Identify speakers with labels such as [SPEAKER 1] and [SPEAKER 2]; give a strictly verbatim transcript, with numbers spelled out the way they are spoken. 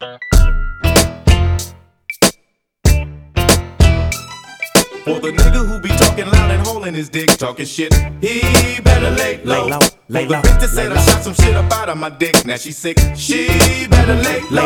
[SPEAKER 1] For the nigga who be talking loud and holding his dick, talking shit, he better lay low.
[SPEAKER 2] Lay low, lay
[SPEAKER 1] For the
[SPEAKER 2] low,
[SPEAKER 1] bitch that said
[SPEAKER 2] lay
[SPEAKER 1] I
[SPEAKER 2] low.
[SPEAKER 1] shot some shit up out of my dick, now she sick, she better lay low.